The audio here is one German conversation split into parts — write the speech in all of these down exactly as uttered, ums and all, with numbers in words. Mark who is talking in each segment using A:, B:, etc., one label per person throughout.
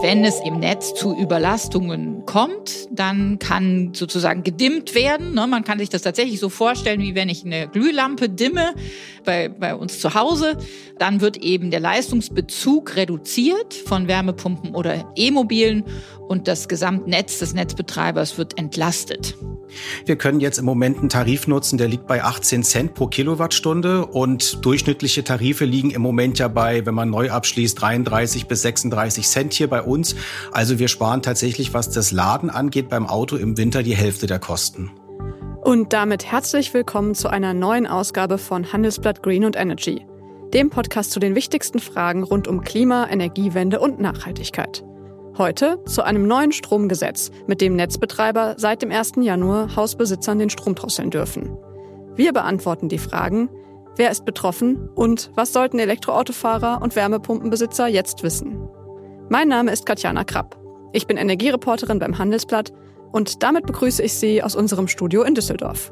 A: Wenn es im Netz zu Überlastungen kommt, dann kann sozusagen gedimmt werden. Man kann sich das tatsächlich so vorstellen, wie wenn ich eine Glühlampe dimme bei, bei uns zu Hause. Dann wird eben der Leistungsbezug reduziert von Wärmepumpen oder E-Mobilen und das Gesamtnetz des Netzbetreibers wird entlastet.
B: Wir können jetzt im Moment einen Tarif nutzen, der liegt bei achtzehn Cent pro Kilowattstunde und durchschnittliche Tarife liegen im Moment ja bei, wenn man neu abschließt, dreiunddreißig bis sechsunddreißig Cent hier bei uns. Also wir sparen tatsächlich, was das Laden angeht, beim Auto im Winter die Hälfte der Kosten.
C: Und damit herzlich willkommen zu einer neuen Ausgabe von Handelsblatt Green und Energy, dem Podcast zu den wichtigsten Fragen rund um Klima, Energiewende und Nachhaltigkeit. Heute zu einem neuen Stromgesetz, mit dem Netzbetreiber seit dem ersten Januar Hausbesitzern den Strom drosseln dürfen. Wir beantworten die Fragen: Wer ist betroffen und was sollten Elektroautofahrer und Wärmepumpenbesitzer jetzt wissen? Mein Name ist Katjana Krapp. Ich bin Energiereporterin beim Handelsblatt und damit begrüße ich Sie aus unserem Studio in Düsseldorf.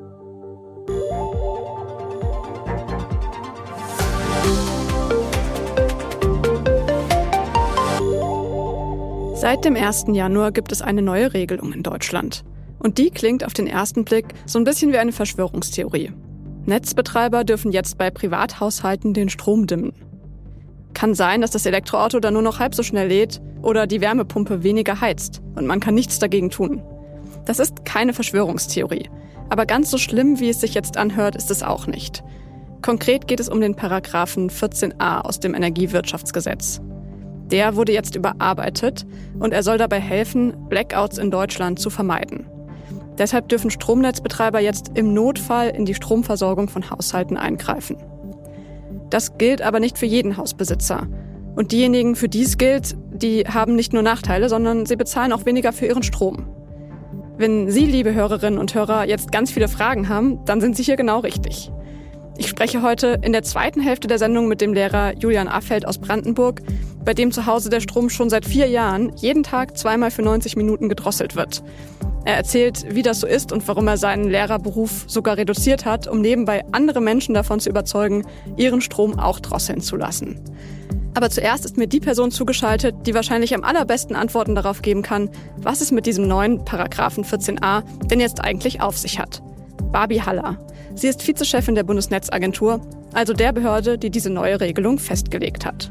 C: Seit dem ersten Januar gibt es eine neue Regelung in Deutschland. Und die klingt auf den ersten Blick so ein bisschen wie eine Verschwörungstheorie. Netzbetreiber dürfen jetzt bei Privathaushalten den Strom dimmen. Kann sein, dass das Elektroauto dann nur noch halb so schnell lädt oder die Wärmepumpe weniger heizt und man kann nichts dagegen tun. Das ist keine Verschwörungstheorie. Aber ganz so schlimm, wie es sich jetzt anhört, ist es auch nicht. Konkret geht es um den Paragraphen vierzehn a aus dem Energiewirtschaftsgesetz. Der wurde jetzt überarbeitet und er soll dabei helfen, Blackouts in Deutschland zu vermeiden. Deshalb dürfen Stromnetzbetreiber jetzt im Notfall in die Stromversorgung von Haushalten eingreifen. Das gilt aber nicht für jeden Hausbesitzer. Und diejenigen, für die es gilt, die haben nicht nur Nachteile, sondern sie bezahlen auch weniger für ihren Strom. Wenn Sie, liebe Hörerinnen und Hörer, jetzt ganz viele Fragen haben, dann sind Sie hier genau richtig. Ich spreche heute in der zweiten Hälfte der Sendung mit dem Lehrer Julian Affeld aus Brandenburg, bei dem zu Hause der Strom schon seit vier Jahren jeden Tag zweimal für neunzig Minuten gedrosselt wird. Er erzählt, wie das so ist und warum er seinen Lehrerberuf sogar reduziert hat, um nebenbei andere Menschen davon zu überzeugen, ihren Strom auch drosseln zu lassen. Aber zuerst ist mir die Person zugeschaltet, die wahrscheinlich am allerbesten Antworten darauf geben kann, was es mit diesem neuen Paragraphen vierzehn a denn jetzt eigentlich auf sich hat. Barbie Haller. Sie ist Vizechefin der Bundesnetzagentur, also der Behörde, die diese neue Regelung festgelegt hat.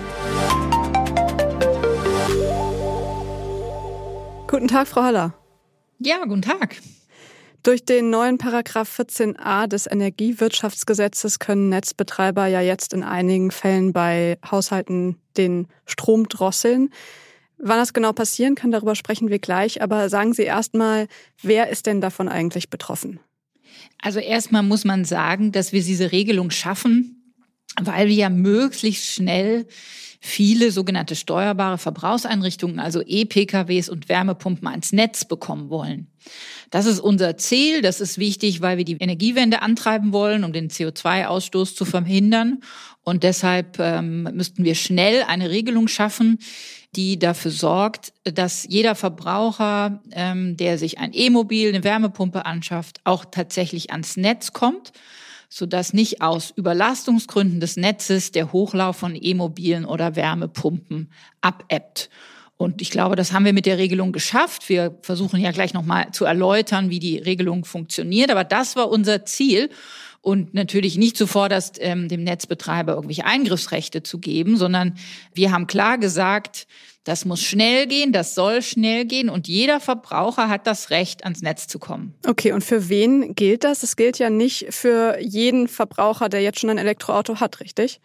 C: Guten Tag, Frau Haller.
A: Ja, guten Tag.
C: Durch den neuen Paragraph vierzehn a des Energiewirtschaftsgesetzes können Netzbetreiber ja jetzt in einigen Fällen bei Haushalten den Strom drosseln. Wann das genau passieren kann, darüber sprechen wir gleich. Aber sagen Sie erst mal, wer ist denn davon eigentlich betroffen?
A: Also erstmal muss man sagen, dass wir diese Regelung schaffen, weil wir ja möglichst schnell viele sogenannte steuerbare Verbrauchseinrichtungen, also E-P K Ws und Wärmepumpen ans Netz bekommen wollen. Das ist unser Ziel. Das ist wichtig, weil wir die Energiewende antreiben wollen, um den C O zwei Ausstoß zu verhindern. Und deshalb ähm, müssten wir schnell eine Regelung schaffen, die dafür sorgt, dass jeder Verbraucher, ähm, der sich ein E-Mobil, eine Wärmepumpe anschafft, auch tatsächlich ans Netz kommt, sodass nicht aus Überlastungsgründen des Netzes der Hochlauf von E-Mobilen oder Wärmepumpen abebbt. Und ich glaube, das haben wir mit der Regelung geschafft. Wir versuchen ja gleich nochmal zu erläutern, wie die Regelung funktioniert. Aber das war unser Ziel. Und natürlich nicht zuvorderst ähm, dem Netzbetreiber irgendwelche Eingriffsrechte zu geben, sondern wir haben klar gesagt, das muss schnell gehen, das soll schnell gehen und jeder Verbraucher hat das Recht, ans Netz zu kommen.
C: Okay, und für wen gilt das? Es gilt ja nicht für jeden Verbraucher, der jetzt schon ein Elektroauto hat, richtig?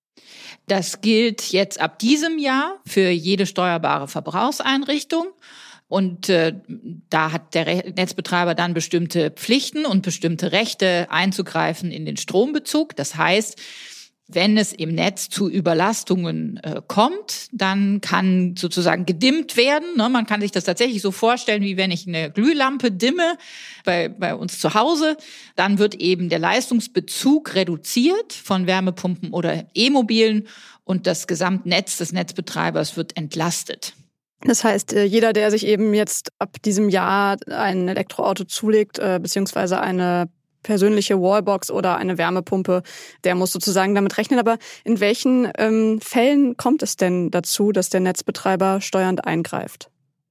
A: Das gilt jetzt ab diesem Jahr für jede steuerbare Verbrauchseinrichtung. Und äh, da hat der Re- Netzbetreiber dann bestimmte Pflichten und bestimmte Rechte einzugreifen in den Strombezug. Das heißt, wenn es im Netz zu Überlastungen äh, kommt, dann kann sozusagen gedimmt werden. Ne? Man kann sich das tatsächlich so vorstellen, wie wenn ich eine Glühlampe dimme bei, bei uns zu Hause. Dann wird eben der Leistungsbezug reduziert von Wärmepumpen oder E-Mobilen und das Gesamtnetz des Netzbetreibers wird entlastet.
C: Das heißt, jeder, der sich eben jetzt ab diesem Jahr ein Elektroauto zulegt, beziehungsweise eine persönliche Wallbox oder eine Wärmepumpe, der muss sozusagen damit rechnen. Aber in welchen ähm, Fällen kommt es denn dazu, dass der Netzbetreiber steuernd eingreift?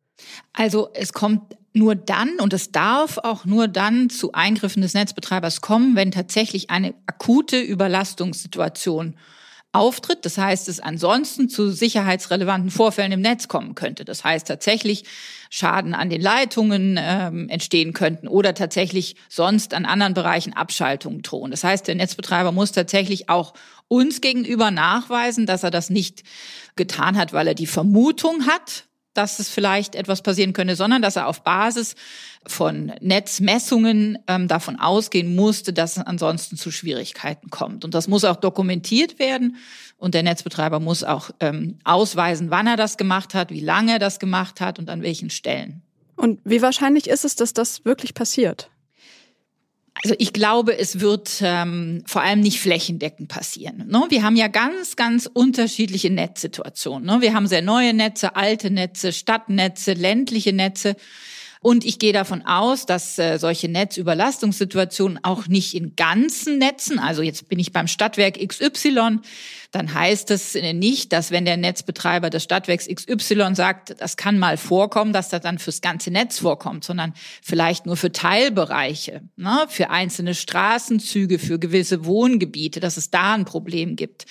A: Also es kommt nur dann und es darf auch nur dann zu Eingriffen des Netzbetreibers kommen, wenn tatsächlich eine akute Überlastungssituation auftritt. Das heißt, es ansonsten zu sicherheitsrelevanten Vorfällen im Netz kommen könnte. Das heißt tatsächlich Schaden an den Leitungen ähm, entstehen könnten oder tatsächlich sonst an anderen Bereichen Abschaltungen drohen. Das heißt, der Netzbetreiber muss tatsächlich auch uns gegenüber nachweisen, dass er das nicht getan hat, weil er die Vermutung hat, dass es vielleicht etwas passieren könnte, sondern dass er auf Basis von Netzmessungen ähm, davon ausgehen musste, dass es ansonsten zu Schwierigkeiten kommt. Und das muss auch dokumentiert werden. Und der Netzbetreiber muss auch ähm, ausweisen, wann er das gemacht hat, wie lange er das gemacht hat und an welchen Stellen.
C: Und wie wahrscheinlich ist es, dass das wirklich passiert?
A: Also ich glaube, es wird ähm, vor allem nicht flächendeckend passieren. Ne? Wir haben ja ganz, ganz unterschiedliche Netzsituationen. Ne? Wir haben sehr neue Netze, alte Netze, Stadtnetze, ländliche Netze. Und ich gehe davon aus, dass äh, solche Netzüberlastungssituationen auch nicht in ganzen Netzen, also jetzt bin ich beim Stadtwerk X Y, dann heißt es nicht, dass wenn der Netzbetreiber des Stadtwerks X Y sagt, das kann mal vorkommen, dass das dann fürs ganze Netz vorkommt, sondern vielleicht nur für Teilbereiche, ne, für einzelne Straßenzüge, für gewisse Wohngebiete, dass es da ein Problem gibt.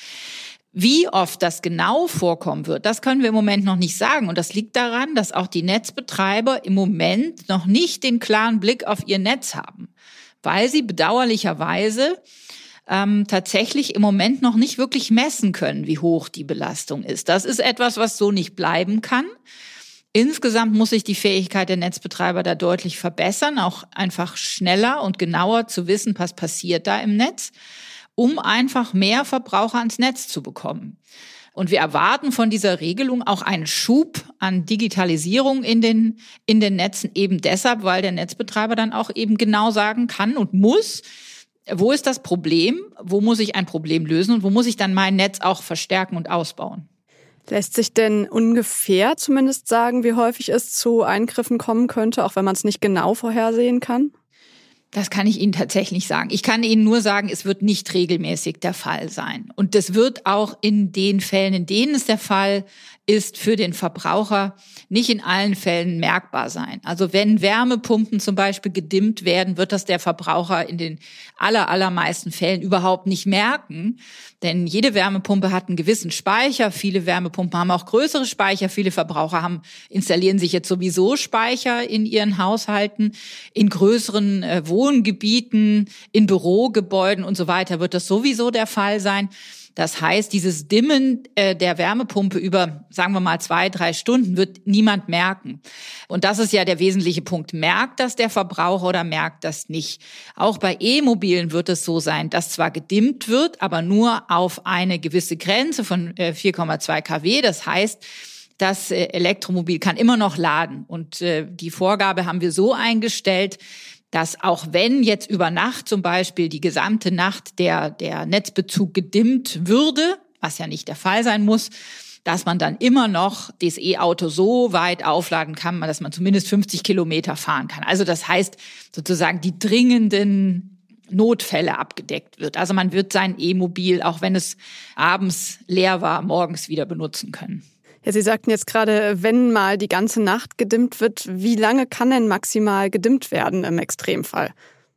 A: Wie oft das genau vorkommen wird, das können wir im Moment noch nicht sagen. Und das liegt daran, dass auch die Netzbetreiber im Moment noch nicht den klaren Blick auf ihr Netz haben, weil sie bedauerlicherweise ähm, tatsächlich im Moment noch nicht wirklich messen können, wie hoch die Belastung ist. Das ist etwas, was so nicht bleiben kann. Insgesamt muss sich die Fähigkeit der Netzbetreiber da deutlich verbessern, auch einfach schneller und genauer zu wissen, was passiert da im Netz, um einfach mehr Verbraucher ans Netz zu bekommen. Und wir erwarten von dieser Regelung auch einen Schub an Digitalisierung in den, in den Netzen, eben deshalb, weil der Netzbetreiber dann auch eben genau sagen kann und muss, wo ist das Problem, wo muss ich ein Problem lösen und wo muss ich dann mein Netz auch verstärken und ausbauen.
C: Lässt sich denn ungefähr zumindest sagen, wie häufig es zu Eingriffen kommen könnte, auch wenn man es nicht genau vorhersehen kann?
A: Das kann ich Ihnen tatsächlich sagen. Ich kann Ihnen nur sagen, es wird nicht regelmäßig der Fall sein. Und das wird auch in den Fällen, in denen es der Fall ist, für den Verbraucher nicht in allen Fällen merkbar sein. Also wenn Wärmepumpen zum Beispiel gedimmt werden, wird das der Verbraucher in den aller, allermeisten Fällen überhaupt nicht merken. Denn jede Wärmepumpe hat einen gewissen Speicher. Viele Wärmepumpen haben auch größere Speicher. Viele Verbraucher haben, installieren sich jetzt sowieso Speicher in ihren Haushalten. In größeren äh, Wohngebieten, in Bürogebäuden und so weiter wird das sowieso der Fall sein. Das heißt, dieses Dimmen äh, der Wärmepumpe über, sagen wir mal, zwei, drei Stunden wird niemand merken. Und das ist ja der wesentliche Punkt. Merkt das der Verbraucher oder merkt das nicht? Auch bei E-Mobilen wird es so sein, dass zwar gedimmt wird, aber nur auf eine gewisse Grenze von äh, vier Komma zwei Kilowatt. Das heißt, das äh, Elektromobil kann immer noch laden. Und äh, die Vorgabe haben wir so eingestellt, dass auch wenn jetzt über Nacht zum Beispiel die gesamte Nacht der, der Netzbezug gedimmt würde, was ja nicht der Fall sein muss, dass man dann immer noch das E-Auto so weit aufladen kann, dass man zumindest fünfzig Kilometer fahren kann. Also das heißt sozusagen die dringenden Notfälle abgedeckt wird. Also man wird sein E-Mobil, auch wenn es abends leer war, morgens wieder benutzen können.
C: Ja, Sie sagten jetzt gerade, wenn mal die ganze Nacht gedimmt wird, wie lange kann denn maximal gedimmt werden im Extremfall?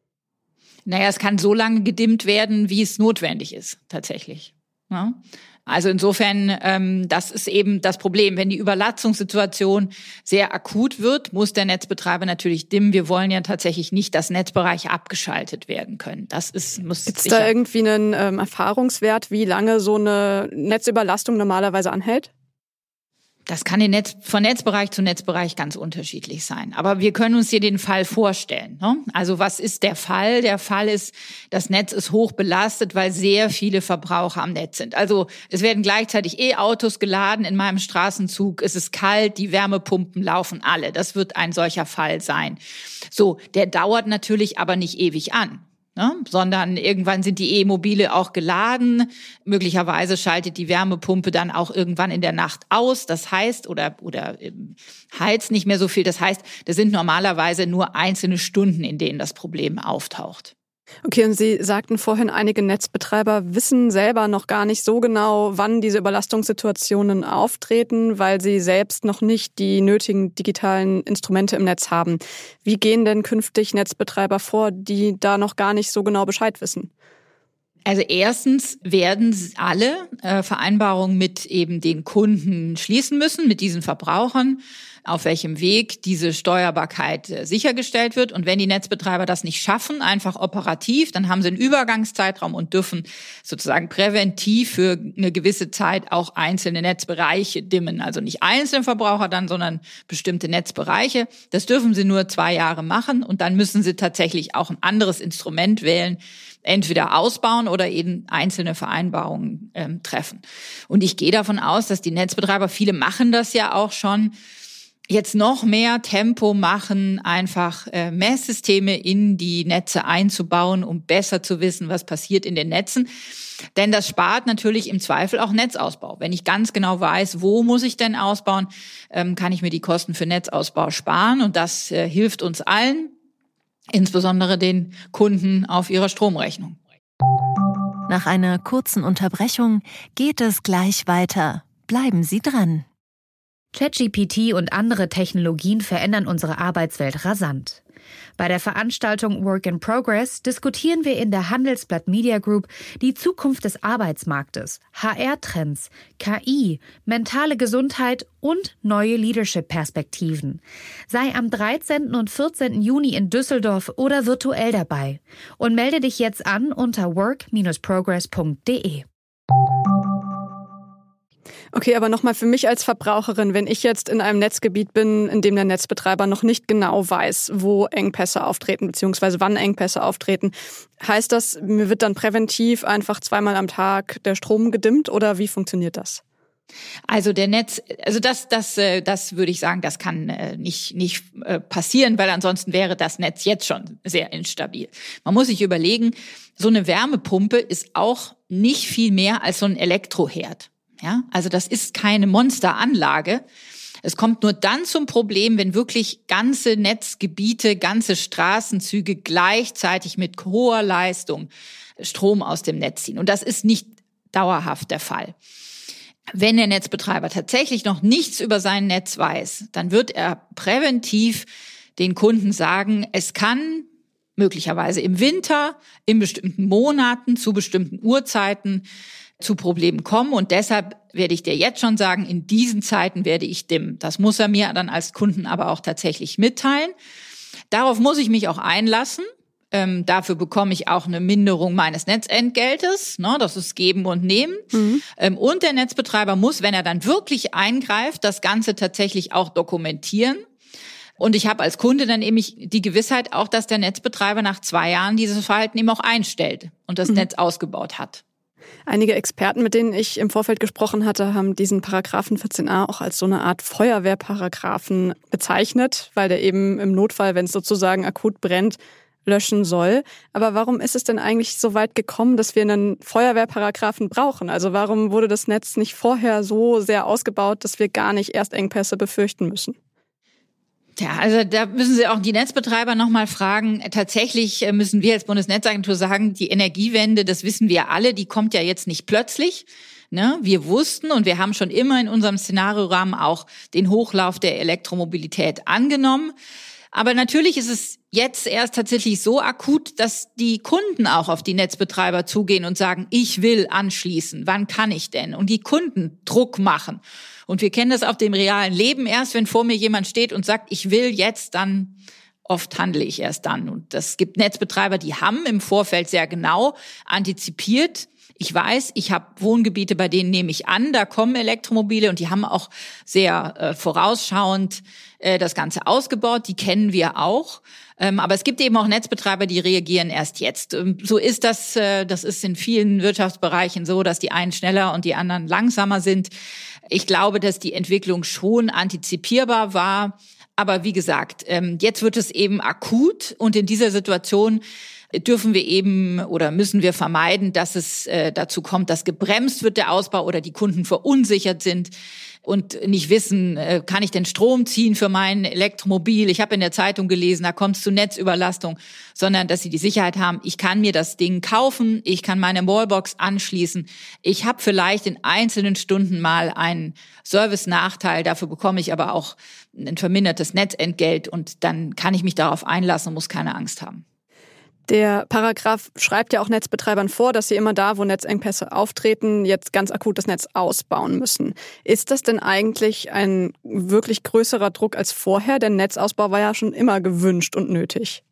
A: Naja, es kann so lange gedimmt werden, wie es notwendig ist, tatsächlich. Ja? Also insofern, ähm, das ist eben das Problem. Wenn die Überlastungssituation sehr akut wird, muss der Netzbetreiber natürlich dimmen. Wir wollen ja tatsächlich nicht, dass Netzbereiche abgeschaltet werden können. Das ist, muss
C: Gibt's da irgendwie einen ähm, Erfahrungswert, wie lange so eine Netzüberlastung normalerweise anhält?
A: Das kann in Netz, von Netzbereich zu Netzbereich ganz unterschiedlich sein. Aber wir können uns hier den Fall vorstellen. Ne? Also was ist der Fall? Der Fall ist, das Netz ist hoch belastet, weil sehr viele Verbraucher am Netz sind. Also es werden gleichzeitig E-Autos geladen in meinem Straßenzug. Es ist kalt, die Wärmepumpen laufen alle. Das wird ein solcher Fall sein. So, der dauert natürlich aber nicht ewig an. Ne? Sondern irgendwann sind die E-Mobile auch geladen. Möglicherweise schaltet die Wärmepumpe dann auch irgendwann in der Nacht aus. Das heißt, oder, oder ähm, heizt nicht mehr so viel. Das heißt, das sind normalerweise nur einzelne Stunden, in denen das Problem auftaucht.
C: Okay, und Sie sagten vorhin, einige Netzbetreiber wissen selber noch gar nicht so genau, wann diese Überlastungssituationen auftreten, weil sie selbst noch nicht die nötigen digitalen Instrumente im Netz haben. Wie gehen denn künftig Netzbetreiber vor, die da noch gar nicht so genau Bescheid wissen?
A: Also erstens werden alle äh, Vereinbarungen mit eben den Kunden schließen müssen, mit diesen Verbrauchern, auf welchem Weg diese Steuerbarkeit äh, sichergestellt wird. Und wenn die Netzbetreiber das nicht schaffen, einfach operativ, dann haben sie einen Übergangszeitraum und dürfen sozusagen präventiv für eine gewisse Zeit auch einzelne Netzbereiche dimmen. Also nicht einzelne Verbraucher dann, sondern bestimmte Netzbereiche. Das dürfen sie nur zwei Jahre machen und dann müssen sie tatsächlich auch ein anderes Instrument wählen, entweder ausbauen oder eben einzelne Vereinbarungen ähm, treffen. Und ich gehe davon aus, dass die Netzbetreiber, viele machen das ja auch schon, jetzt noch mehr Tempo machen, einfach äh, Messsysteme in die Netze einzubauen, um besser zu wissen, was passiert in den Netzen. Denn das spart natürlich im Zweifel auch Netzausbau. Wenn ich ganz genau weiß, wo muss ich denn ausbauen, ähm, kann ich mir die Kosten für Netzausbau sparen. Und das äh, hilft uns allen, insbesondere den Kunden auf ihrer Stromrechnung.
D: Nach einer kurzen Unterbrechung geht es gleich weiter. Bleiben Sie dran.
E: ChatGPT und andere Technologien verändern unsere Arbeitswelt rasant. Bei der Veranstaltung Work in Progress diskutieren wir in der Handelsblatt Media Group die Zukunft des Arbeitsmarktes, H R-Trends, K I, mentale Gesundheit und neue Leadership-Perspektiven. Sei am dreizehnten und vierzehnten Juni in Düsseldorf oder virtuell dabei und melde dich jetzt an unter work dash progress punkt de.
C: Okay, aber nochmal für mich als Verbraucherin, wenn ich jetzt in einem Netzgebiet bin, in dem der Netzbetreiber noch nicht genau weiß, wo Engpässe auftreten, beziehungsweise wann Engpässe auftreten, heißt das, mir wird dann präventiv einfach zweimal am Tag der Strom gedimmt oder wie funktioniert das?
A: Also der Netz, also das, das, das würde ich sagen, das kann nicht, nicht passieren, weil ansonsten wäre das Netz jetzt schon sehr instabil. Man muss sich überlegen, so eine Wärmepumpe ist auch nicht viel mehr als so ein Elektroherd. Ja, also das ist keine Monsteranlage. Es kommt nur dann zum Problem, wenn wirklich ganze Netzgebiete, ganze Straßenzüge gleichzeitig mit hoher Leistung Strom aus dem Netz ziehen. Und das ist nicht dauerhaft der Fall. Wenn der Netzbetreiber tatsächlich noch nichts über sein Netz weiß, dann wird er präventiv den Kunden sagen, es kann möglicherweise im Winter, in bestimmten Monaten, zu bestimmten Uhrzeiten zu Problemen kommen. Und deshalb werde ich dir jetzt schon sagen, in diesen Zeiten werde ich dimmen. Das muss er mir dann als Kunden aber auch tatsächlich mitteilen. Darauf muss ich mich auch einlassen. Ähm, dafür bekomme ich auch eine Minderung meines Netzentgeltes. Ne, das ist Geben und Nehmen. Mhm. Ähm, und der Netzbetreiber muss, wenn er dann wirklich eingreift, das Ganze tatsächlich auch dokumentieren. Und ich habe als Kunde dann eben die Gewissheit auch, dass der Netzbetreiber nach zwei Jahren dieses Verhalten eben auch einstellt und das mhm. Netz ausgebaut hat.
C: Einige Experten, mit denen ich im Vorfeld gesprochen hatte, haben diesen Paragraphen vierzehn a auch als so eine Art Feuerwehrparagraphen bezeichnet, weil der eben im Notfall, wenn es sozusagen akut brennt, löschen soll. Aber warum ist es denn eigentlich so weit gekommen, dass wir einen Feuerwehrparagraphen brauchen? Also warum wurde das Netz nicht vorher so sehr ausgebaut, dass wir gar nicht erst Engpässe befürchten müssen?
A: Ja, also da müssen Sie auch die Netzbetreiber nochmal fragen. Tatsächlich müssen wir als Bundesnetzagentur sagen, die Energiewende, das wissen wir alle, die kommt ja jetzt nicht plötzlich. Ne? Wir wussten und wir haben schon immer in unserem Szenariorahmen auch den Hochlauf der Elektromobilität angenommen. Aber natürlich ist es jetzt erst tatsächlich so akut, dass die Kunden auch auf die Netzbetreiber zugehen und sagen, ich will anschließen, wann kann ich denn? Und die Kunden Druck machen. Und wir kennen das auf dem realen Leben erst, wenn vor mir jemand steht und sagt, ich will jetzt, dann oft handle ich erst dann. Und es gibt Netzbetreiber, die haben im Vorfeld sehr genau antizipiert. Ich weiß, ich habe Wohngebiete, bei denen nehme ich an, da kommen Elektromobile und die haben auch sehr äh, vorausschauend äh, das Ganze ausgebaut. Die kennen wir auch. Ähm, aber es gibt eben auch Netzbetreiber, die reagieren erst jetzt. Ähm, so ist das, äh, das ist in vielen Wirtschaftsbereichen so, dass die einen schneller und die anderen langsamer sind. Ich glaube, dass die Entwicklung schon antizipierbar war. Aber wie gesagt, ähm, jetzt wird es eben akut und in dieser Situation dürfen wir eben oder müssen wir vermeiden, dass es äh, dazu kommt, dass gebremst wird der Ausbau oder die Kunden verunsichert sind. und nicht wissen, kann ich denn Strom ziehen für mein Elektromobil? Ich habe in der Zeitung gelesen, da kommt es zu Netzüberlastung, sondern dass sie die Sicherheit haben, ich kann mir das Ding kaufen, ich kann meine Wallbox anschließen, ich habe vielleicht in einzelnen Stunden mal einen Service-Nachteil, dafür bekomme ich aber auch ein vermindertes Netzentgelt und dann kann ich mich darauf einlassen und muss keine Angst haben.
C: Der Paragraph schreibt ja auch Netzbetreibern vor, dass sie immer da, wo Netzengpässe auftreten, jetzt ganz akut das Netz ausbauen müssen. Ist das denn eigentlich ein wirklich größerer Druck als vorher? Denn Netzausbau war ja schon immer gewünscht und nötig.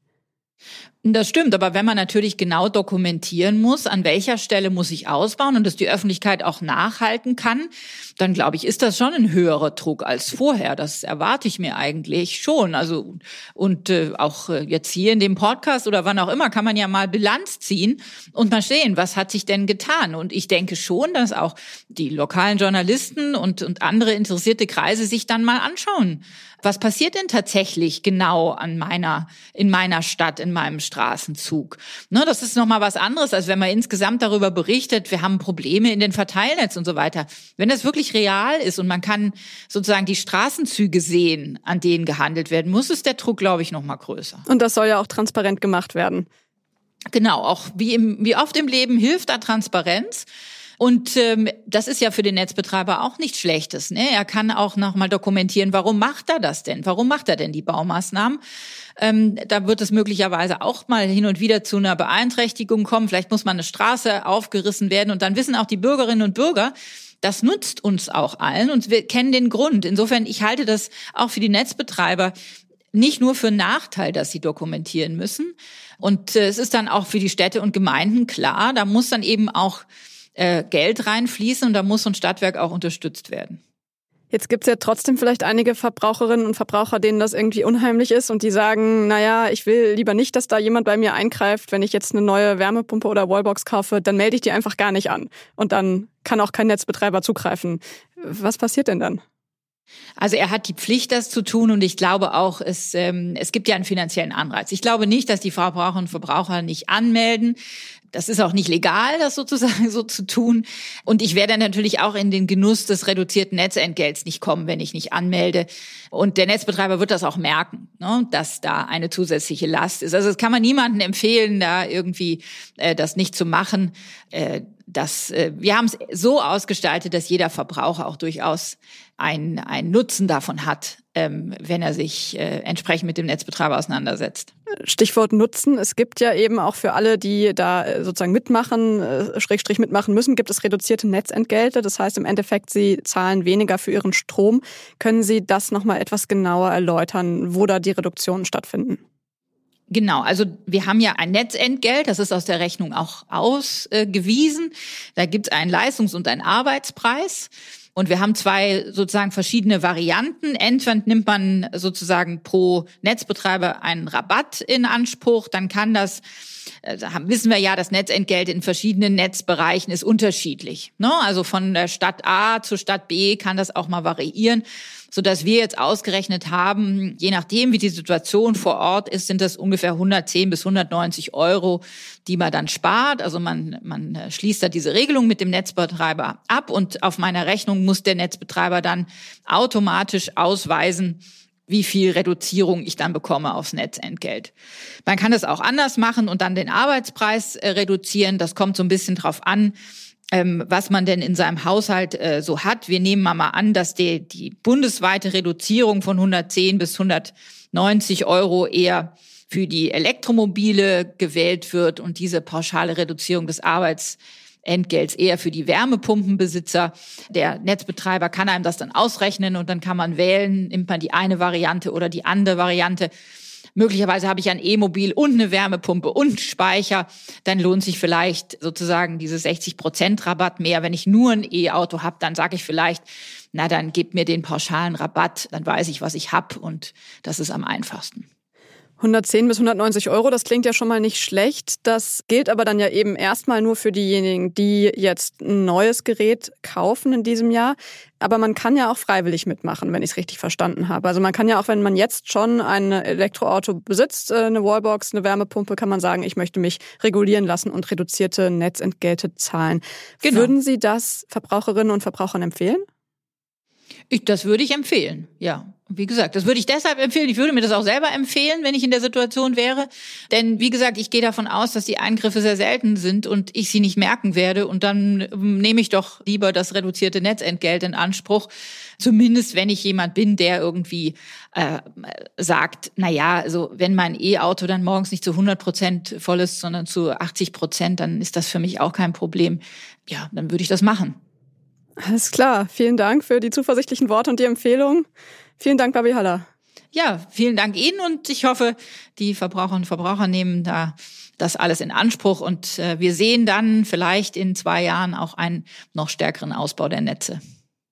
A: Das stimmt, aber wenn man natürlich genau dokumentieren muss, an welcher Stelle muss ich ausbauen und dass die Öffentlichkeit auch nachhalten kann, dann glaube ich, ist das schon ein höherer Druck als vorher. Das erwarte ich mir eigentlich schon. Also und äh, auch jetzt hier in dem Podcast oder wann auch immer kann man ja mal Bilanz ziehen und mal sehen, was hat sich denn getan. Und ich denke schon, dass auch die lokalen Journalisten und und andere interessierte Kreise sich dann mal anschauen. Was passiert denn tatsächlich genau an meiner, in meiner Stadt, in meinem Straßenzug? Ne, das ist nochmal was anderes, als wenn man insgesamt darüber berichtet, wir haben Probleme in den Verteilnetz und so weiter. Wenn das wirklich real ist und man kann sozusagen die Straßenzüge sehen, an denen gehandelt werden muss, ist der Druck, glaube ich, nochmal größer.
C: Und das soll ja auch transparent gemacht werden.
A: Genau, auch wie, im, wie oft im Leben hilft da Transparenz. Und ähm, das ist ja für den Netzbetreiber auch nichts Schlechtes. Ne? Er kann auch nochmal dokumentieren, warum macht er das denn? Warum macht er denn die Baumaßnahmen? Ähm, da wird es möglicherweise auch mal hin und wieder zu einer Beeinträchtigung kommen. Vielleicht muss mal eine Straße aufgerissen werden. Und dann wissen auch die Bürgerinnen und Bürger, das nutzt uns auch allen und wir kennen den Grund. Insofern, ich halte das auch für die Netzbetreiber nicht nur für einen Nachteil, dass sie dokumentieren müssen. Und äh, es ist dann auch für die Städte und Gemeinden klar, da muss dann eben auch äh, Geld reinfließen und da muss so ein Stadtwerk auch unterstützt werden.
C: Jetzt gibt's ja trotzdem vielleicht einige Verbraucherinnen und Verbraucher, denen das irgendwie unheimlich ist und die sagen, naja, ich will lieber nicht, dass da jemand bei mir eingreift. Wenn ich jetzt eine neue Wärmepumpe oder Wallbox kaufe, dann melde ich die einfach gar nicht an. Und dann kann auch kein Netzbetreiber zugreifen. Was passiert denn dann?
A: Also er hat die Pflicht, das zu tun und ich glaube auch, es, ähm, es gibt ja einen finanziellen Anreiz. Ich glaube nicht, dass die Verbraucherinnen und Verbraucher nicht anmelden. Das ist auch nicht legal, das sozusagen so zu tun. Und ich werde natürlich auch in den Genuss des reduzierten Netzentgelts nicht kommen, wenn ich nicht anmelde. Und der Netzbetreiber wird das auch merken, ne, dass da eine zusätzliche Last ist. Also es kann man niemandem empfehlen, da irgendwie äh, das nicht zu machen. Äh, das, äh, wir haben es so ausgestaltet, dass jeder Verbraucher auch durchaus einen, einen Nutzen davon hat, ähm, wenn er sich äh, entsprechend mit dem Netzbetreiber auseinandersetzt.
C: Stichwort Nutzen. Es gibt ja eben auch für alle, die da sozusagen mitmachen, äh, Schrägstrich mitmachen müssen, gibt es reduzierte Netzentgelte. Das heißt im Endeffekt, sie zahlen weniger für ihren Strom. Können Sie das nochmal etwas genauer erläutern, wo da die Reduktionen stattfinden?
A: Genau, also wir haben ja ein Netzentgelt, das ist aus der Rechnung auch ausgewiesen. Da gibt es einen Leistungs- und einen Arbeitspreis. Und wir haben zwei sozusagen verschiedene Varianten. Entweder nimmt man sozusagen pro Netzbetreiber einen Rabatt in Anspruch, dann kann das, da wissen wir ja, das Netzentgelt in verschiedenen Netzbereichen ist unterschiedlich. Ne? Also von der Stadt A zur Stadt B kann das auch mal variieren, sodass wir jetzt ausgerechnet haben, je nachdem, wie die Situation vor Ort ist, sind das ungefähr hundertzehn bis hundertneunzig Euro, die man dann spart. Also man, man schließt da diese Regelung mit dem Netzbetreiber ab und auf meiner Rechnung muss der Netzbetreiber dann automatisch ausweisen, wie viel Reduzierung ich dann bekomme aufs Netzentgelt. Man kann das auch anders machen und dann den Arbeitspreis reduzieren. Das kommt so ein bisschen drauf an, was man denn in seinem Haushalt äh, so hat. Wir nehmen mal an, dass die, die bundesweite Reduzierung von hundertzehn bis hundertneunzig Euro eher für die Elektromobile gewählt wird und diese pauschale Reduzierung des Arbeitsentgelts eher für die Wärmepumpenbesitzer. Der Netzbetreiber kann einem das dann ausrechnen und dann kann man wählen, nimmt man die eine Variante oder die andere Variante. Möglicherweise habe ich ein E-Mobil und eine Wärmepumpe und Speicher. Dann lohnt sich vielleicht sozusagen diese sechzig Prozent Rabatt mehr. Wenn ich nur ein E-Auto habe, dann sage ich vielleicht, na dann gebt mir den pauschalen Rabatt, dann weiß ich, was ich habe und das ist am einfachsten.
C: hundertzehn bis hundertneunzig Euro, das klingt ja schon mal nicht schlecht. Das gilt aber dann ja eben erstmal nur für diejenigen, die jetzt ein neues Gerät kaufen in diesem Jahr. Aber man kann ja auch freiwillig mitmachen, wenn ich es richtig verstanden habe. Also man kann ja auch, wenn man jetzt schon ein Elektroauto besitzt, eine Wallbox, eine Wärmepumpe, kann man sagen, ich möchte mich regulieren lassen und reduzierte Netzentgelte zahlen. Genau. Würden Sie das Verbraucherinnen und Verbrauchern empfehlen?
A: Ich, das würde ich empfehlen, ja. Wie gesagt, das würde ich deshalb empfehlen. Ich würde mir das auch selber empfehlen, wenn ich in der Situation wäre. Denn wie gesagt, ich gehe davon aus, dass die Eingriffe sehr selten sind und ich sie nicht merken werde. Und dann nehme ich doch lieber das reduzierte Netzentgelt in Anspruch. Zumindest wenn ich jemand bin, der irgendwie äh, sagt, na ja, also wenn mein E-Auto dann morgens nicht zu hundert Prozent voll ist, sondern zu achtzig Prozent, dann ist das für mich auch kein Problem. Ja, dann würde ich das machen.
C: Alles klar. Vielen Dank für die zuversichtlichen Worte und die Empfehlung. Vielen Dank, Barbie Haller.
A: Ja, vielen Dank Ihnen und ich hoffe, die Verbraucherinnen und Verbraucher nehmen da das alles in Anspruch und äh, wir sehen dann vielleicht in zwei Jahren auch einen noch stärkeren Ausbau der Netze.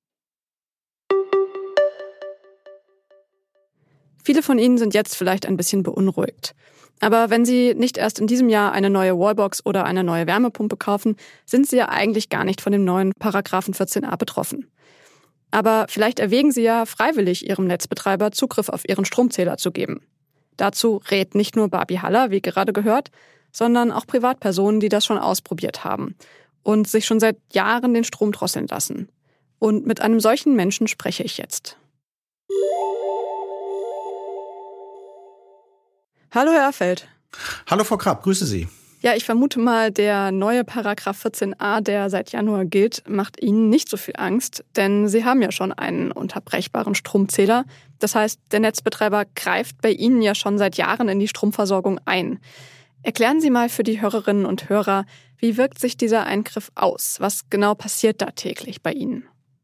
C: Viele von Ihnen sind jetzt vielleicht ein bisschen beunruhigt. Aber wenn Sie nicht erst in diesem Jahr eine neue Wallbox oder eine neue Wärmepumpe kaufen, sind Sie ja eigentlich gar nicht von dem neuen Paragraphen vierzehn a betroffen. Aber vielleicht erwägen Sie ja freiwillig Ihrem Netzbetreiber Zugriff auf Ihren Stromzähler zu geben. Dazu rät nicht nur Barbie Haller, wie gerade gehört, sondern auch Privatpersonen, die das schon ausprobiert haben und sich schon seit Jahren den Strom drosseln lassen. Und mit einem solchen Menschen spreche ich jetzt. Hallo, Herr Affeldt.
B: Hallo, Frau Krapp, grüße Sie.
C: Ja, ich vermute mal, der neue Paragraph vierzehn a, der seit Januar gilt, macht Ihnen nicht so viel Angst, denn Sie haben ja schon einen unterbrechbaren Stromzähler. Das heißt, der Netzbetreiber greift bei Ihnen ja schon seit Jahren in die Stromversorgung ein. Erklären Sie mal für die Hörerinnen und Hörer, wie wirkt sich dieser Eingriff aus? Was genau passiert da täglich bei Ihnen?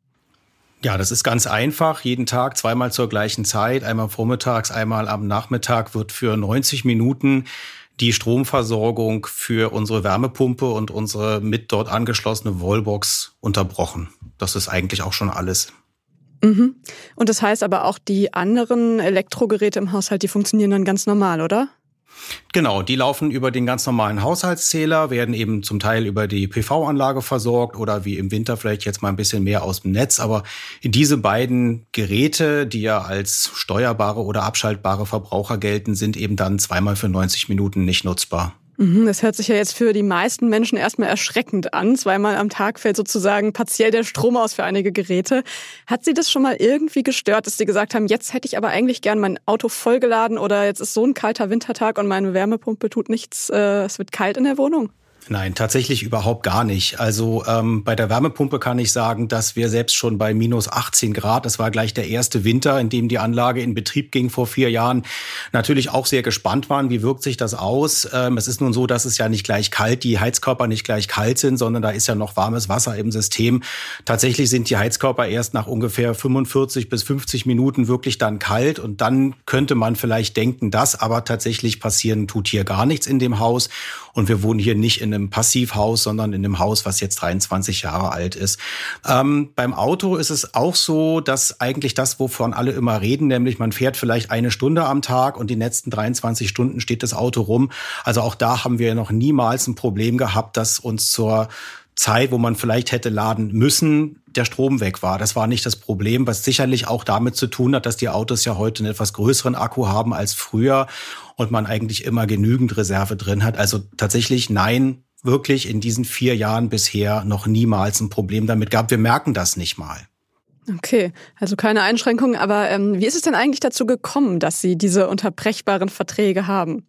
B: Ja, das ist ganz einfach. Jeden Tag, zweimal zur gleichen Zeit, einmal vormittags, einmal am Nachmittag wird für neunzig Minuten die Stromversorgung für unsere Wärmepumpe und unsere mit dort angeschlossene Wallbox unterbrochen. Das ist eigentlich auch schon alles.
C: Mhm. Und das heißt aber auch, die anderen Elektrogeräte im Haushalt, die funktionieren dann ganz normal, oder?
B: Genau, die laufen über den ganz normalen Haushaltszähler, werden eben zum Teil über die P V-Anlage versorgt oder wie im Winter vielleicht jetzt mal ein bisschen mehr aus dem Netz. Aber diese beiden Geräte, die ja als steuerbare oder abschaltbare Verbraucher gelten, sind eben dann zweimal für neunzig Minuten nicht nutzbar.
C: Das hört sich ja jetzt für die meisten Menschen erstmal erschreckend an. Zweimal am Tag fällt sozusagen partiell der Strom aus für einige Geräte. Hat Sie das schon mal irgendwie gestört, dass Sie gesagt haben, jetzt hätte ich aber eigentlich gern mein Auto vollgeladen oder jetzt ist so ein kalter Wintertag und meine Wärmepumpe tut nichts, äh, es wird kalt in der Wohnung?
B: Nein, tatsächlich überhaupt gar nicht. Also ähm, bei der Wärmepumpe kann ich sagen, dass wir selbst schon bei minus achtzehn Grad, das war gleich der erste Winter, in dem die Anlage in Betrieb ging vor vier Jahren, natürlich auch sehr gespannt waren, wie wirkt sich das aus. Ähm, es ist nun so, dass es ja nicht gleich kalt, die Heizkörper nicht gleich kalt sind, sondern da ist ja noch warmes Wasser im System. Tatsächlich sind die Heizkörper erst nach ungefähr fünfundvierzig bis fünfzig Minuten wirklich dann kalt und dann könnte man vielleicht denken, dass aber tatsächlich passieren tut hier gar nichts in dem Haus und wir wohnen hier nicht in einem Passivhaus, sondern in einem Haus, was jetzt dreiundzwanzig Jahre alt ist. Ähm, beim Auto ist es auch so, dass eigentlich das, wovon alle immer reden, nämlich man fährt vielleicht eine Stunde am Tag und die letzten dreiundzwanzig Stunden steht das Auto rum. Also auch da haben wir noch niemals ein Problem gehabt, dass uns zur Zeit, wo man vielleicht hätte laden müssen, der Strom weg war. Das war nicht das Problem, was sicherlich auch damit zu tun hat, dass die Autos ja heute einen etwas größeren Akku haben als früher und man eigentlich immer genügend Reserve drin hat. Also tatsächlich nein, wirklich in diesen vier Jahren bisher noch niemals ein Problem damit gab. Wir merken das nicht mal.
C: Okay, also keine Einschränkungen. Aber ähm, wie ist es denn eigentlich dazu gekommen, dass Sie diese unterbrechbaren Verträge haben?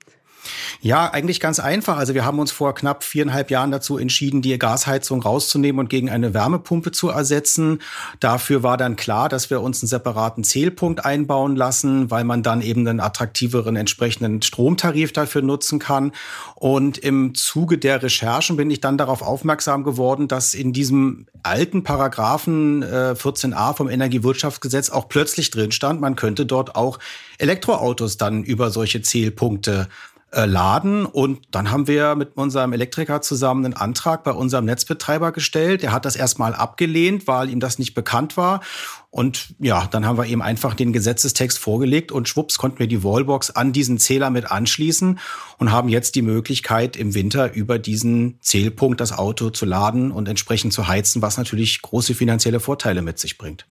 B: Ja, eigentlich ganz einfach. Also wir haben uns vor knapp viereinhalb Jahren dazu entschieden, die Gasheizung rauszunehmen und gegen eine Wärmepumpe zu ersetzen. Dafür war dann klar, dass wir uns einen separaten Zählpunkt einbauen lassen, weil man dann eben einen attraktiveren entsprechenden Stromtarif dafür nutzen kann. Und im Zuge der Recherchen bin ich dann darauf aufmerksam geworden, dass in diesem alten Paragraphen äh, vierzehn a vom Energiewirtschaftsgesetz auch plötzlich drin stand, man könnte dort auch Elektroautos dann über solche Zählpunkte laden. Und dann haben wir mit unserem Elektriker zusammen einen Antrag bei unserem Netzbetreiber gestellt. Der hat das erstmal abgelehnt, weil ihm das nicht bekannt war. Und ja, dann haben wir ihm einfach den Gesetzestext vorgelegt und schwupps konnten wir die Wallbox an diesen Zähler mit anschließen und haben jetzt die Möglichkeit, im Winter über diesen Zählpunkt das Auto zu laden und entsprechend zu heizen, was natürlich große finanzielle Vorteile mit sich bringt.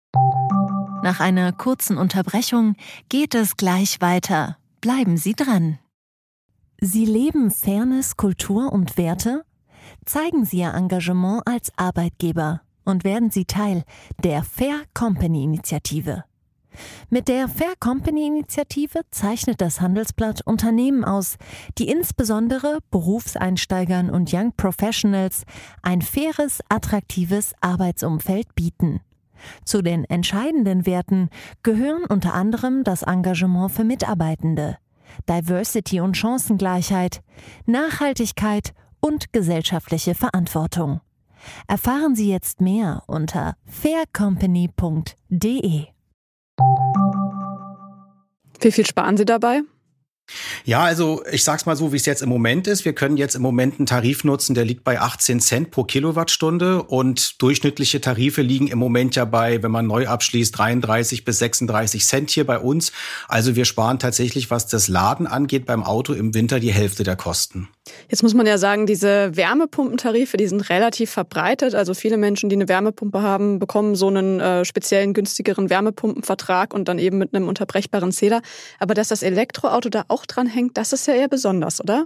D: Nach einer kurzen Unterbrechung geht es gleich weiter. Bleiben Sie dran. Sie leben Fairness, Kultur und Werte? Zeigen Sie Ihr Engagement als Arbeitgeber und werden Sie Teil der Fair Company Initiative. Mit der Fair Company Initiative zeichnet das Handelsblatt Unternehmen aus, die insbesondere Berufseinsteigern und Young Professionals ein faires, attraktives Arbeitsumfeld bieten. Zu den entscheidenden Werten gehören unter anderem das Engagement für Mitarbeitende, Diversity und Chancengleichheit, Nachhaltigkeit und gesellschaftliche Verantwortung. Erfahren Sie jetzt mehr unter fair company punkt de.
C: Wie viel sparen Sie dabei?
B: Ja, also ich sag's mal so, wie es jetzt im Moment ist. Wir können jetzt im Moment einen Tarif nutzen, der liegt bei achtzehn Cent pro Kilowattstunde und durchschnittliche Tarife liegen im Moment ja bei, wenn man neu abschließt, dreiunddreißig bis sechsunddreißig Cent hier bei uns. Also wir sparen tatsächlich, was das Laden angeht, beim Auto im Winter die Hälfte der Kosten.
C: Jetzt muss man ja sagen, diese Wärmepumpentarife, die sind relativ verbreitet. Also viele Menschen, die eine Wärmepumpe haben, bekommen so einen äh, speziellen, günstigeren Wärmepumpenvertrag und dann eben mit einem unterbrechbaren Zähler. Aber dass das Elektroauto da auch dran hängt, das ist ja eher besonders, oder?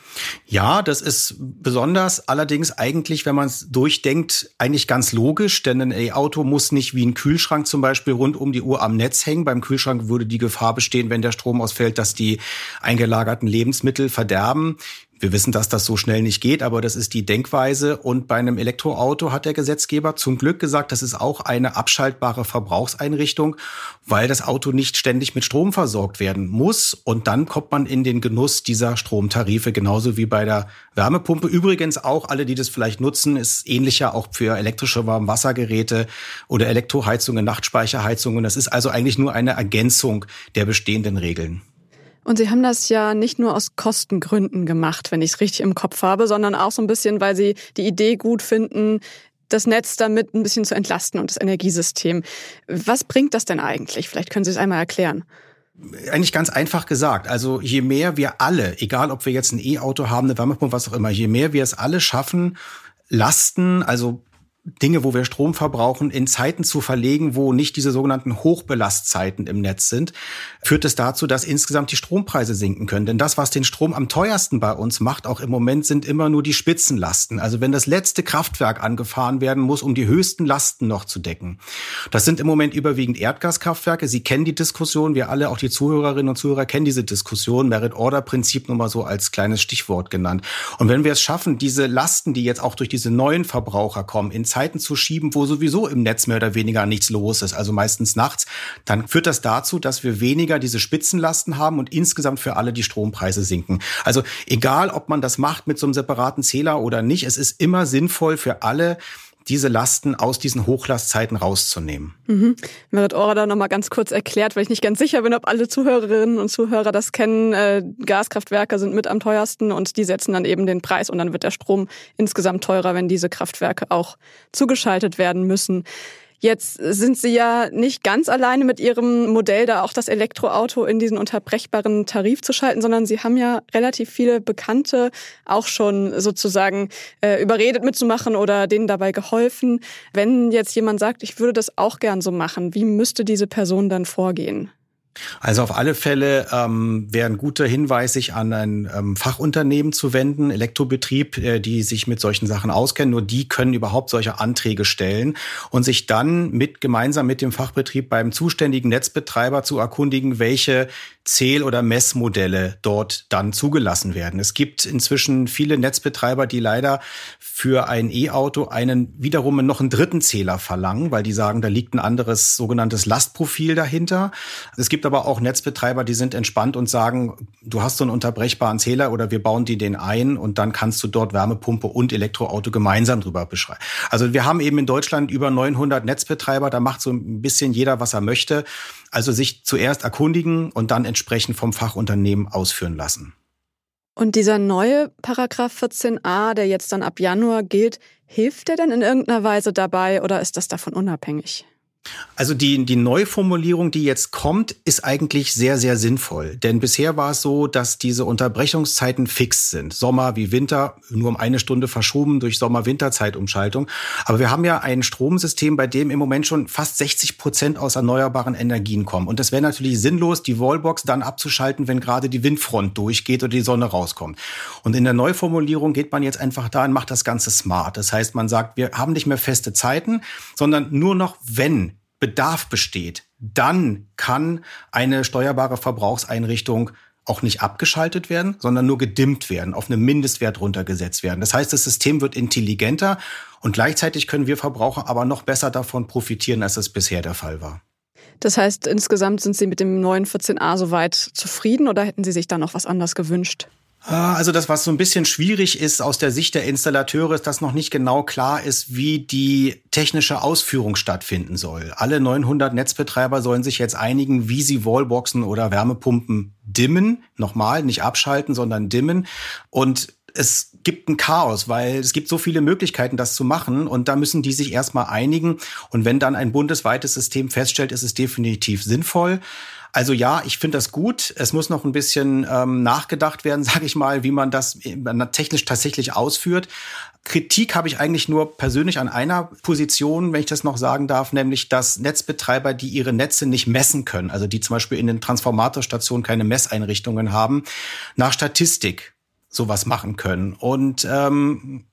B: Ja, das ist besonders, allerdings eigentlich, wenn man es durchdenkt, eigentlich ganz logisch, denn ein E-Auto muss nicht wie ein Kühlschrank zum Beispiel rund um die Uhr am Netz hängen. Beim Kühlschrank würde die Gefahr bestehen, wenn der Strom ausfällt, dass die eingelagerten Lebensmittel verderben. Wir wissen, dass das so schnell nicht geht, aber das ist die Denkweise. Und bei einem Elektroauto hat der Gesetzgeber zum Glück gesagt, das ist auch eine abschaltbare Verbrauchseinrichtung, weil das Auto nicht ständig mit Strom versorgt werden muss. Und dann kommt man in den Genuss dieser Stromtarife, genauso wie bei der Wärmepumpe. Übrigens auch, alle, die das vielleicht nutzen, ist ähnlicher auch für elektrische Warmwassergeräte oder Elektroheizungen, Nachtspeicherheizungen. Das ist also eigentlich nur eine Ergänzung der bestehenden Regeln.
C: Und Sie haben das ja nicht nur aus Kostengründen gemacht, wenn ich es richtig im Kopf habe, sondern auch so ein bisschen, weil Sie die Idee gut finden, das Netz damit ein bisschen zu entlasten und das Energiesystem. Was bringt das denn eigentlich? Vielleicht können Sie es einmal erklären.
B: Eigentlich ganz einfach gesagt. Also je mehr wir alle, egal ob wir jetzt ein E-Auto haben, eine Wärmepumpe, was auch immer, je mehr wir es alle schaffen, Lasten, also Dinge, wo wir Strom verbrauchen, in Zeiten zu verlegen, wo nicht diese sogenannten Hochbelastzeiten im Netz sind, führt es dazu, dass insgesamt die Strompreise sinken können. Denn das, was den Strom am teuersten bei uns macht, auch im Moment, sind immer nur die Spitzenlasten. Also wenn das letzte Kraftwerk angefahren werden muss, um die höchsten Lasten noch zu decken. Das sind im Moment überwiegend Erdgaskraftwerke. Sie kennen die Diskussion. Wir alle, auch die Zuhörerinnen und Zuhörer, kennen diese Diskussion. Merit-Order-Prinzip nur mal so als kleines Stichwort genannt. Und wenn wir es schaffen, diese Lasten, die jetzt auch durch diese neuen Verbraucher kommen, in Zeiten zu schieben, wo sowieso im Netz mehr oder weniger nichts los ist, also meistens nachts, dann führt das dazu, dass wir weniger diese Spitzenlasten haben und insgesamt für alle die Strompreise sinken. Also egal, ob man das macht mit so einem separaten Zähler oder nicht, es ist immer sinnvoll für alle, diese Lasten aus diesen Hochlastzeiten rauszunehmen.
C: Mhm. Merit Order noch mal ganz kurz erklärt, weil ich nicht ganz sicher bin, ob alle Zuhörerinnen und Zuhörer das kennen. Äh, Gaskraftwerke sind mit am teuersten und die setzen dann eben den Preis und dann wird der Strom insgesamt teurer, wenn diese Kraftwerke auch zugeschaltet werden müssen. Jetzt sind Sie ja nicht ganz alleine mit Ihrem Modell, da auch das Elektroauto in diesen unterbrechbaren Tarif zu schalten, sondern Sie haben ja relativ viele Bekannte auch schon sozusagen äh, überredet mitzumachen oder denen dabei geholfen. Wenn jetzt jemand sagt, ich würde das auch gern so machen, wie müsste diese Person dann vorgehen?
B: Also auf alle Fälle ähm, wäre ein guter Hinweis, sich an ein ähm, Fachunternehmen zu wenden, Elektrobetrieb, äh, die sich mit solchen Sachen auskennen. Nur die können überhaupt solche Anträge stellen und sich dann mit gemeinsam mit dem Fachbetrieb beim zuständigen Netzbetreiber zu erkundigen, welche Zähl- oder Messmodelle dort dann zugelassen werden. Es gibt inzwischen viele Netzbetreiber, die leider für ein E-Auto einen wiederum noch einen dritten Zähler verlangen, weil die sagen, da liegt ein anderes sogenanntes Lastprofil dahinter. Es gibt aber auch Netzbetreiber, die sind entspannt und sagen, du hast so einen unterbrechbaren Zähler oder wir bauen dir den ein und dann kannst du dort Wärmepumpe und Elektroauto gemeinsam drüber beschreiben. Also wir haben eben in Deutschland über neunhundert Netzbetreiber, da macht so ein bisschen jeder, was er möchte. Also sich zuerst erkundigen und dann entsprechend vom Fachunternehmen ausführen lassen.
C: Und dieser neue Paragraph vierzehn a, der jetzt dann ab Januar gilt, hilft der denn in irgendeiner Weise dabei oder ist das davon unabhängig?
B: Also die, die Neuformulierung, die jetzt kommt, ist eigentlich sehr, sehr sinnvoll. Denn bisher war es so, dass diese Unterbrechungszeiten fix sind. Sommer wie Winter, nur um eine Stunde verschoben durch Sommer-Winter-Zeitumschaltung. Aber wir haben ja ein Stromsystem, bei dem im Moment schon fast sechzig Prozent aus erneuerbaren Energien kommen. Und es wäre natürlich sinnlos, die Wallbox dann abzuschalten, wenn gerade die Windfront durchgeht oder die Sonne rauskommt. Und in der Neuformulierung geht man jetzt einfach da und macht das Ganze smart. Das heißt, man sagt, wir haben nicht mehr feste Zeiten, sondern nur noch, wenn Bedarf besteht, dann kann eine steuerbare Verbrauchseinrichtung auch nicht abgeschaltet werden, sondern nur gedimmt werden, auf einen Mindestwert runtergesetzt werden. Das heißt, das System wird intelligenter und gleichzeitig können wir Verbraucher aber noch besser davon profitieren, als es bisher der Fall war.
C: Das heißt, insgesamt sind Sie mit dem neuen vierzehn a soweit zufrieden oder hätten Sie sich da noch was anderes gewünscht?
B: Also das, was so ein bisschen schwierig ist aus der Sicht der Installateure, ist, dass noch nicht genau klar ist, wie die technische Ausführung stattfinden soll. Alle neunhundert Netzbetreiber sollen sich jetzt einigen, wie sie Wallboxen oder Wärmepumpen dimmen. Nochmal, nicht abschalten, sondern dimmen. Und es gibt ein Chaos, weil es gibt so viele Möglichkeiten, das zu machen. Und da müssen die sich erstmal einigen. Und wenn dann ein bundesweites System feststellt, ist es definitiv sinnvoll. Also ja, ich finde das gut. Es muss noch ein bisschen ähm, nachgedacht werden, sage ich mal, wie man das technisch tatsächlich ausführt. Kritik habe ich eigentlich nur persönlich an einer Position, wenn ich das noch sagen darf, nämlich dass Netzbetreiber, die ihre Netze nicht messen können, also die zum Beispiel in den Transformatorstationen keine Messeinrichtungen haben, nach Statistik sowas machen können. Und ähm,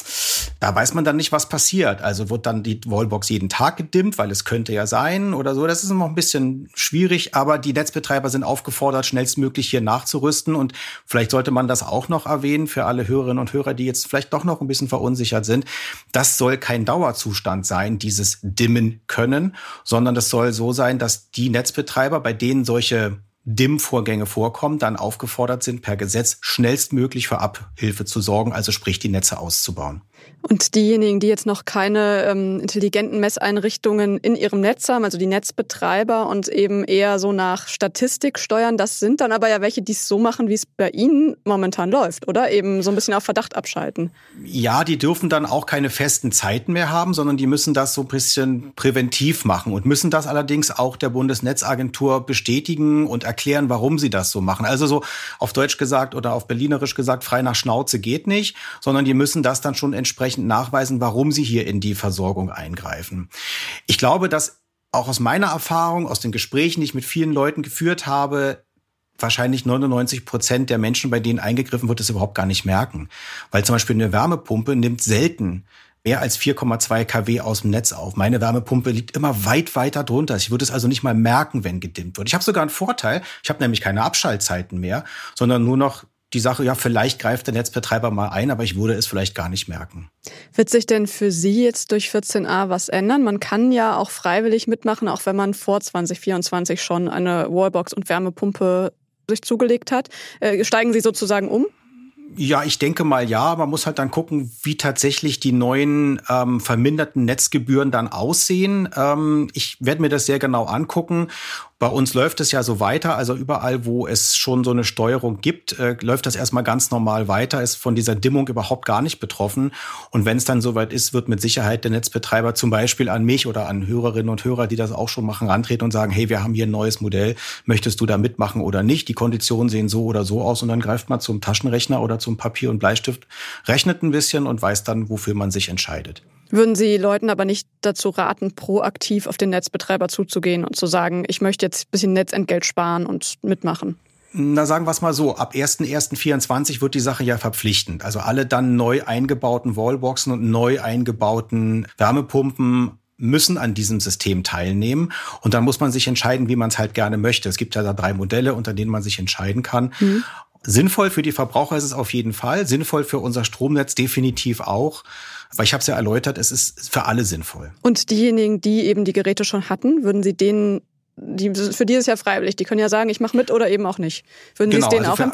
B: da weiß man dann nicht, was passiert. Also wird dann die Wallbox jeden Tag gedimmt, weil es könnte ja sein oder so. Das ist noch ein bisschen schwierig, aber die Netzbetreiber sind aufgefordert, schnellstmöglich hier nachzurüsten. Und vielleicht sollte man das auch noch erwähnen für alle Hörerinnen und Hörer, die jetzt vielleicht doch noch ein bisschen verunsichert sind. Das soll kein Dauerzustand sein, dieses Dimmen können, sondern das soll so sein, dass die Netzbetreiber, bei denen solche Dimmvorgänge vorkommen, dann aufgefordert sind, per Gesetz schnellstmöglich für Abhilfe zu sorgen, also sprich die Netze auszubauen.
C: Und diejenigen, die jetzt noch keine ähm, intelligenten Messeinrichtungen in ihrem Netz haben, also die Netzbetreiber und eben eher so nach Statistik steuern, das sind dann aber ja welche, die es so machen, wie es bei Ihnen momentan läuft, oder? Eben so ein bisschen auf Verdacht abschalten.
B: Ja, die dürfen dann auch keine festen Zeiten mehr haben, sondern die müssen das so ein bisschen präventiv machen und müssen das allerdings auch der Bundesnetzagentur bestätigen und erklären, warum sie das so machen. Also so auf Deutsch gesagt oder auf Berlinerisch gesagt, frei nach Schnauze geht nicht, sondern die müssen das dann schon entsprechend nachweisen, warum sie hier in die Versorgung eingreifen. Ich glaube, dass auch aus meiner Erfahrung, aus den Gesprächen, die ich mit vielen Leuten geführt habe, wahrscheinlich neunundneunzig Prozent der Menschen, bei denen eingegriffen wird, es überhaupt gar nicht merken. Weil zum Beispiel eine Wärmepumpe nimmt selten mehr als vier Komma zwei Kilowatt aus dem Netz auf. Meine Wärmepumpe liegt immer weit weiter drunter. Ich würde es also nicht mal merken, wenn gedimmt wird. Ich habe sogar einen Vorteil. Ich habe nämlich keine Abschaltzeiten mehr, sondern nur noch die Sache, ja, vielleicht greift der Netzbetreiber mal ein, aber ich würde es vielleicht gar nicht merken.
C: Wird sich denn für Sie jetzt durch vierzehn a was ändern? Man kann ja auch freiwillig mitmachen, auch wenn man vor zwanzig vierundzwanzig schon eine Wallbox und Wärmepumpe sich zugelegt hat. Äh, steigen Sie sozusagen um?
B: Ja, ich denke mal ja. Man muss halt dann gucken, wie tatsächlich die neuen ähm, verminderten Netzgebühren dann aussehen. Ähm, ich werde mir das sehr genau angucken. Bei uns läuft es ja so weiter, also überall, wo es schon so eine Steuerung gibt, äh, läuft das erstmal ganz normal weiter, ist von dieser Dimmung überhaupt gar nicht betroffen. Und wenn es dann soweit ist, wird mit Sicherheit der Netzbetreiber zum Beispiel an mich oder an Hörerinnen und Hörer, die das auch schon machen, rantreten und sagen, hey, wir haben hier ein neues Modell, möchtest du da mitmachen oder nicht? Die Konditionen sehen so oder so aus und dann greift man zum Taschenrechner oder zum Papier und Bleistift, rechnet ein bisschen und weiß dann, wofür man sich entscheidet.
C: Würden Sie Leuten aber nicht dazu raten, proaktiv auf den Netzbetreiber zuzugehen und zu sagen, ich möchte jetzt ein bisschen Netzentgelt sparen und mitmachen?
B: Na, sagen wir es mal so, ab erster erster vierundzwanzig wird die Sache ja verpflichtend. Also alle dann neu eingebauten Wallboxen und neu eingebauten Wärmepumpen müssen an diesem System teilnehmen. Und dann muss man sich entscheiden, wie man es halt gerne möchte. Es gibt ja da drei Modelle, unter denen man sich entscheiden kann. Mhm. Sinnvoll für die Verbraucher ist es auf jeden Fall. Sinnvoll für unser Stromnetz definitiv auch. Weil ich habe es ja erläutert, es ist für alle sinnvoll.
C: Und diejenigen, die eben die Geräte schon hatten, würden Sie denen, die, für die ist es ja freiwillig, die können ja sagen, ich mache mit oder eben auch nicht. Würden genau, Sie es denen also auch
B: für,
C: empfehlen?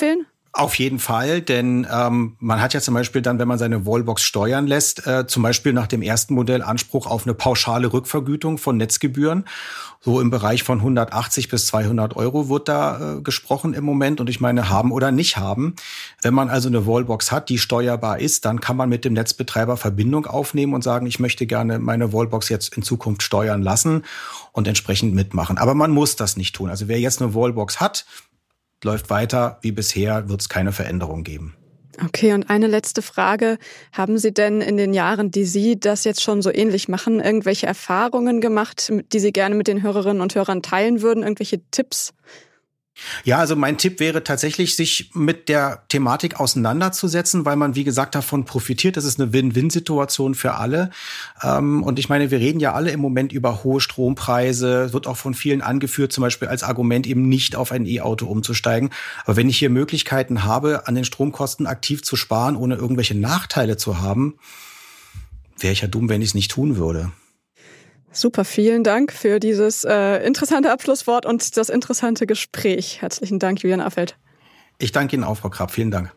B: Auf jeden Fall, denn ähm, man hat ja zum Beispiel dann, wenn man seine Wallbox steuern lässt, äh, zum Beispiel nach dem ersten Modell Anspruch auf eine pauschale Rückvergütung von Netzgebühren. So im Bereich von hundertachtzig bis zweihundert Euro wird da äh, gesprochen im Moment. Und ich meine, haben oder nicht haben. Wenn man also eine Wallbox hat, die steuerbar ist, dann kann man mit dem Netzbetreiber Verbindung aufnehmen und sagen, ich möchte gerne meine Wallbox jetzt in Zukunft steuern lassen und entsprechend mitmachen. Aber man muss das nicht tun. Also wer jetzt eine Wallbox hat, läuft weiter wie bisher, wird es keine Veränderung geben.
C: Okay, und eine letzte Frage. Haben Sie denn in den Jahren, die Sie das jetzt schon so ähnlich machen, irgendwelche Erfahrungen gemacht, die Sie gerne mit den Hörerinnen und Hörern teilen würden? Irgendwelche Tipps?
B: Ja, also mein Tipp wäre tatsächlich, sich mit der Thematik auseinanderzusetzen, weil man, wie gesagt, davon profitiert. Das ist eine Win-Win-Situation für alle. Und ich meine, wir reden ja alle im Moment über hohe Strompreise, wird auch von vielen angeführt, zum Beispiel als Argument eben nicht auf ein E-Auto umzusteigen. Aber wenn ich hier Möglichkeiten habe, an den Stromkosten aktiv zu sparen, ohne irgendwelche Nachteile zu haben, wäre ich ja dumm, wenn ich es nicht tun würde.
C: Super, vielen Dank für dieses äh, interessante Abschlusswort und das interessante Gespräch. Herzlichen Dank, Julian Affelt.
B: Ich danke Ihnen auch, Frau Krapp. Vielen Dank.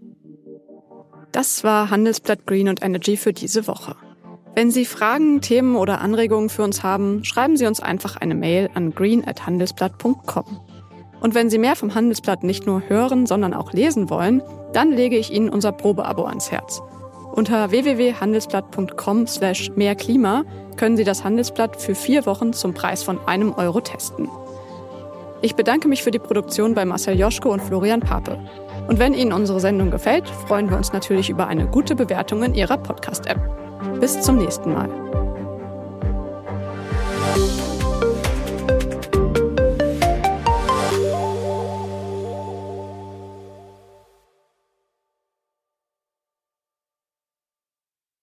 C: Das war Handelsblatt Green und Energy für diese Woche. Wenn Sie Fragen, Themen oder Anregungen für uns haben, schreiben Sie uns einfach eine Mail an green at handelsblatt punkt com. Und wenn Sie mehr vom Handelsblatt nicht nur hören, sondern auch lesen wollen, dann lege ich Ihnen unser Probeabo ans Herz. Unter w w w punkt handelsblatt punkt com slash mehr Klima können Sie das Handelsblatt für vier Wochen zum Preis von einem Euro testen. Ich bedanke mich für die Produktion bei Marcel Joschko und Florian Pape. Und wenn Ihnen unsere Sendung gefällt, freuen wir uns natürlich über eine gute Bewertung in Ihrer Podcast-App. Bis zum nächsten Mal.